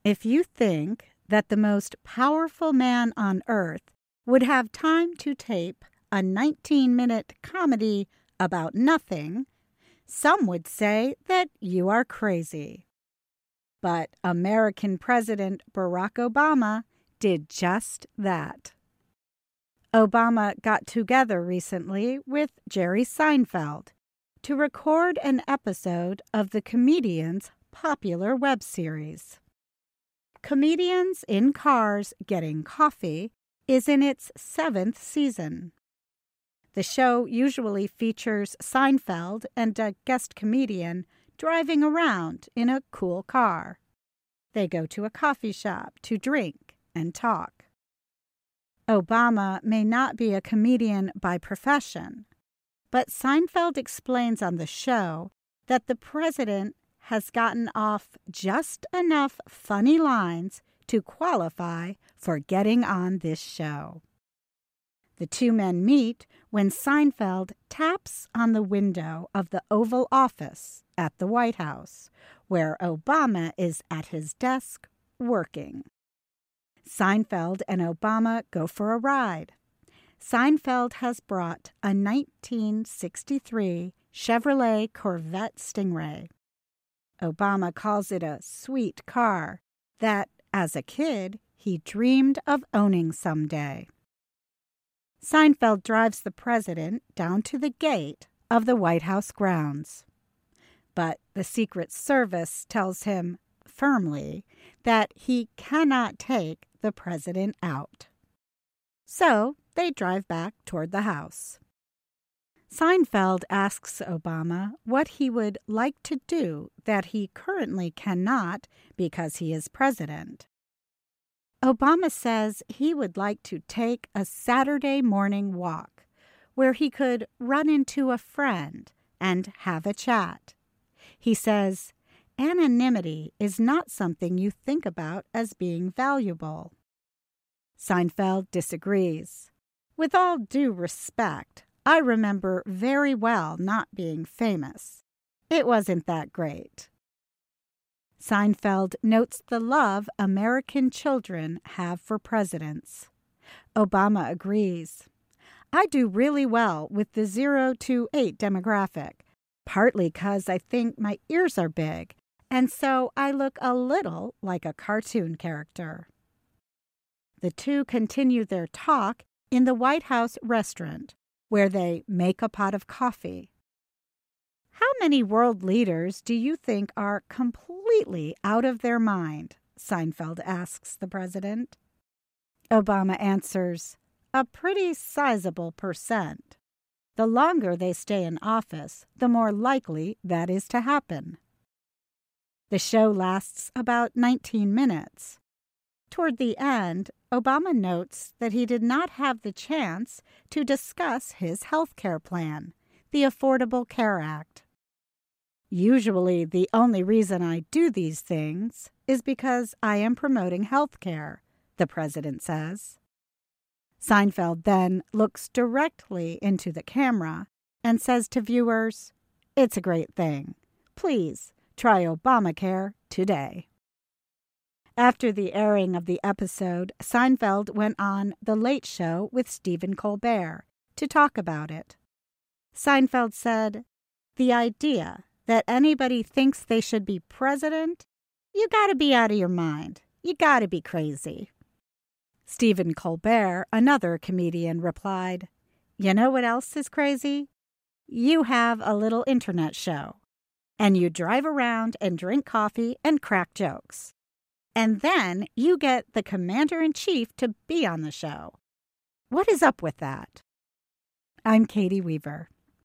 If you think that the most powerful man on earth would have time to tape a 19-minute comedy about nothing, some would say that you are crazy. But American President Barack Obama did just that. Obama got together recently with Jerry Seinfeld to record an episode of the comedian's popular web series. Comedians in Cars Getting Coffee is in its 7th season. The show usually features Seinfeld and a guest comedian driving around in a cool car. They go to a coffee shop to drink and talk. Obama may not be a comedian by profession, but Seinfeld explains on the show that the president has gotten off just enough funny lines to qualify for getting on this show. The two men meet when Seinfeld taps on the window of the Oval Office at the White House, where Obama is at his desk working. Seinfeld and Obama go for a ride. Seinfeld has brought a 1963 Chevrolet Corvette Stingray. Obama calls it a sweet car that, as a kid, he dreamed of owning someday. Seinfeld drives the president down to the gate of the White House grounds. But the Secret Service tells him firmly that he cannot take the president out. So they drive back toward the house. Seinfeld asks Obama what he would like to do that he currently cannot because he is president. Obama says he would like to take a Saturday morning walk where he could run into a friend and have a chat. He says, anonymity is not something you think about as being valuable. Seinfeld disagrees. With all due respect, I remember very well not being famous. It wasn't that great. Seinfeld notes the love American children have for presidents. Obama agrees. I do really well with the 0 to 8 demographic, partly because I think my ears are big, and so I look a little like a cartoon character. The two continue their talk in the White House restaurant, where they make a pot of coffee. How many world leaders do you think are completely out of their mind? Seinfeld asks the president. Obama answers, a pretty sizable percent. The longer they stay in office, the more likely that is to happen. The show lasts about 19 minutes. Toward the end, Obama notes that he did not have the chance to discuss his health care plan, the Affordable Care Act. Usually, the only reason I do these things is because I am promoting health care, the president says. Seinfeld then looks directly into the camera and says to viewers, it's a great thing. Please try Obamacare today. After the airing of the episode, Seinfeld went on The Late Show with Stephen Colbert to talk about it. Seinfeld said, the idea that anybody thinks they should be president, you gotta be out of your mind. You gotta be crazy. Stephen Colbert, another comedian, replied, you know what else is crazy? You have a little internet show, and you drive around and drink coffee and crack jokes. And then you get the commander-in-chief to be on the show. What is up with that? I'm Katie Weaver.